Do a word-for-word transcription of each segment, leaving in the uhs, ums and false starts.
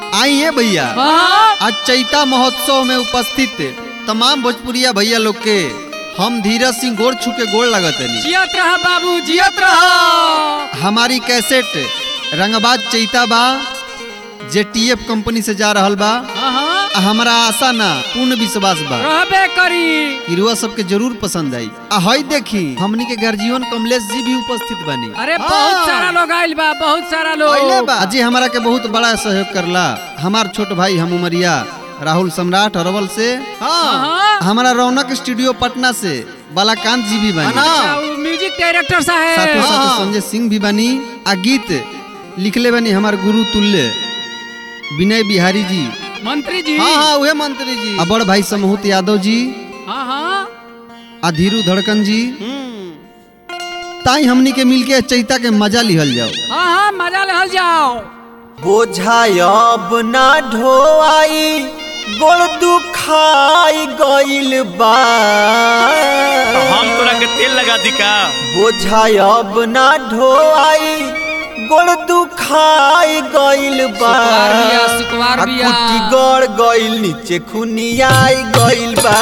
आइए भैया हाँ? आज चैता महोत्सव में उपस्थित तमाम भोजपुरिया भैया लोग के हम धीरज सिंह गोड़ छू के गोड़ लगत है। जियत रहा बाबू जियत रहा। हमारी कैसेट रंगबाज चैता बा जेटीएफ कंपनी से जा रहल बा। हाँ हमारा आशा ना पूर्ण विश्वास बा रहबे करी कि रुआ सबके जरूर पसंद आई। आ हई देखी हमनी के गर्जीवन कमलेश जी भी उपस्थित बनी। अरे बहुत सारा लोग आइल बा बहुत सारा लोग। अजी हमारा के बहुत बड़ा सहयोग करला हमार छोट भाई हम उमरिया राहुल सम्राट अरवल से। हाँ। हमारा रौनक स्टूडियो पटना से बालाकांत जी भी बनी। अच्छा, वो म्यूजिक डायरेक्टर साहब साथों साथ संजय सिंह भी बनी। आ गीत लिखले बनी हमार गुरु तुल्य विनय बिहारी जी मंत्री जी। हाँ हाँ वह मंत्री जी। बड़ भाई समूहत यादव जी। हाँ हाँ आ धीरू धड़कन जी। ताई हमनी के मिलके चैता के मजा लिहल जाओ। हाँ हाँ मजा लेहल जाओ। बोझा अब ना ढोआई गोड़ दुखाई गइल बा। हम तोरा के तेल लगा दी का। बोझा अब ना ढोआई गोड़ दुखाई गइल बा। सुकुवार बिया, सुकुवार बिया। कुटी गड़ गइल नीचे खुनियाई गइल बा।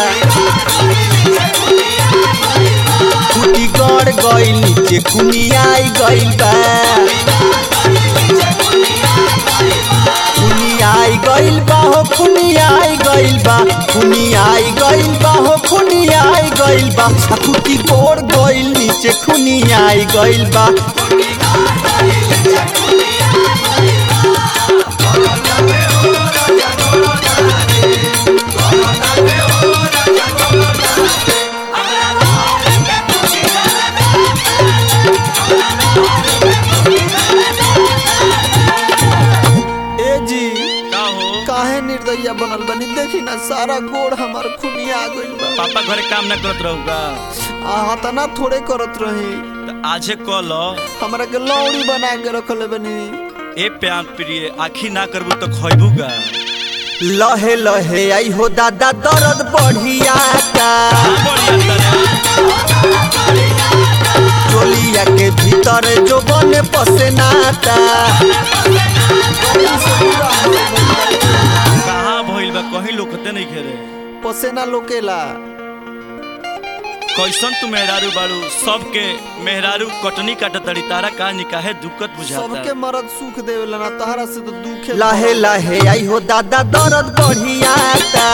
कुटी गड़ गइल नीचे खुनियाई गइल बा। खुनियाई गइल बा हो खुनियाई गइल बा। खुनियाई गइल बा हो खुनियाई गइल बा। कुटी गड़ गइल नीचे खुनियाई गइल बा। काहे निर्दयिया बनल बनी देखी ना सारा गोड़ हमार खुनिया आ गइल बा। पापा घरे काम ना करत रहूगा। आ तना थोड़े करत रही त आजे कल हमरा के लौड़ी बना के रखले बनी। ए प्यार प्रिय आखी ना करबू तो खइबूगा। लहे लहे आई हो दादा दर्द बढ़ियाता। चोलिया के भीतर जो बने पसेनाता। कहाँ भइल बा कहीं लोकते नहीं खेरे। पसेना लोकेला कैसन तू मेहरारू बाड़ू सबके मेहरारू कटनी काटतड़ी तारा का निकाहे दुखत बुझाता। सबके मरद सुख देवेला ना तहरा से तो दुखे। लहे लहे आई हो दादा दर्द बढ़ियाता।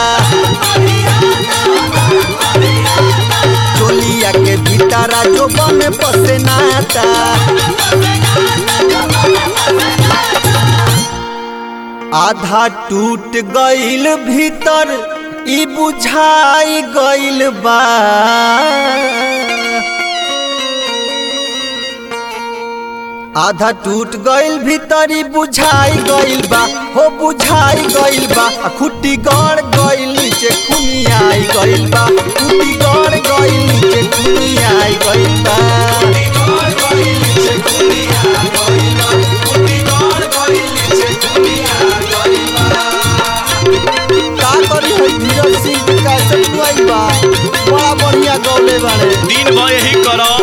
चोलिया के भीतर जो बने पसेनाता। आधा टूट गइल भीतर ई बुझाई गइल बा। आधा टूट गइल भीतर ई बुझाई गइल बा हो बुझाई गइल बा। खुट्टी गड़ गइल नीचे खुनियाई गइल बा। खुट्टी गड़ गइल नीचे खुनियाई गइल बा। बड़ा बढ़िया गौले बाड़े दिन भर यही करो।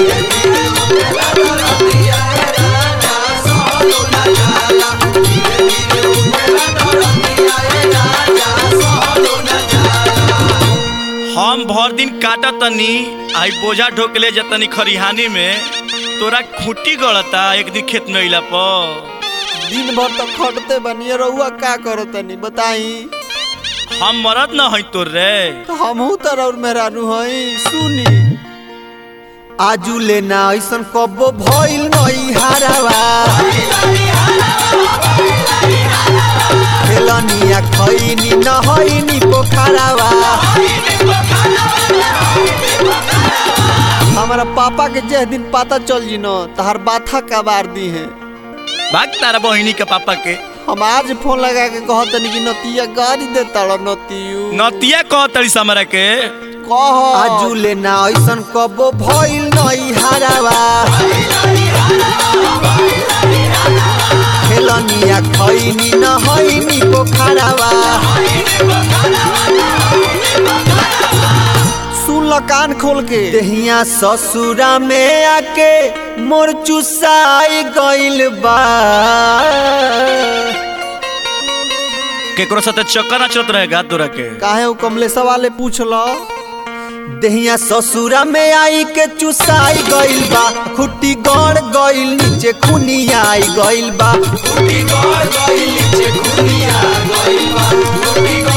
हम भर दिन काटा तनी आई बोझा ढोकले जतनी खरिहानी में तोरा खूंटी गड़ता एक दिन खेत में अइला पर। दिन भर तो खटते बनिए रहुआ का करो तनी बताई। हम मरद न हई तोर रे तो हमहू तर और मेहरारू हई सुनी। आजू लेना ऐसन कबो भइल नई हारावा। खेलनिया खइनी न हइनी पोखरावा। हमारा पापा के जे दिन पता चल जी न तहर बाथा कबार दी है। भाग तारा बहिनी के पापा के। हम आज फोन लगा के कहतनी कि नतिया गाड़ी दे ताड़ नतियू। नतिया कहतड़ी हमरा के कह आजू लेना ऐसन कबो भइल नई हारावा। खेलनिया खइनी न हइनी पोखरावा। सुन ल कान खोल के देहिया ससुरा में आके मोर चुसाई गइल बा। केकरो साथे चक्कर ना चलत रहेगा तोरा के। काहे उ कमलेशा वाले पूछ लो। देहिया ससुरा में आई के चुसाई गइल बा, खुटी गड़ गइल नीचे खुनिया आई गइल बा, खुटी गड़ गइल नीचे खुनिया गइल बा, खुटी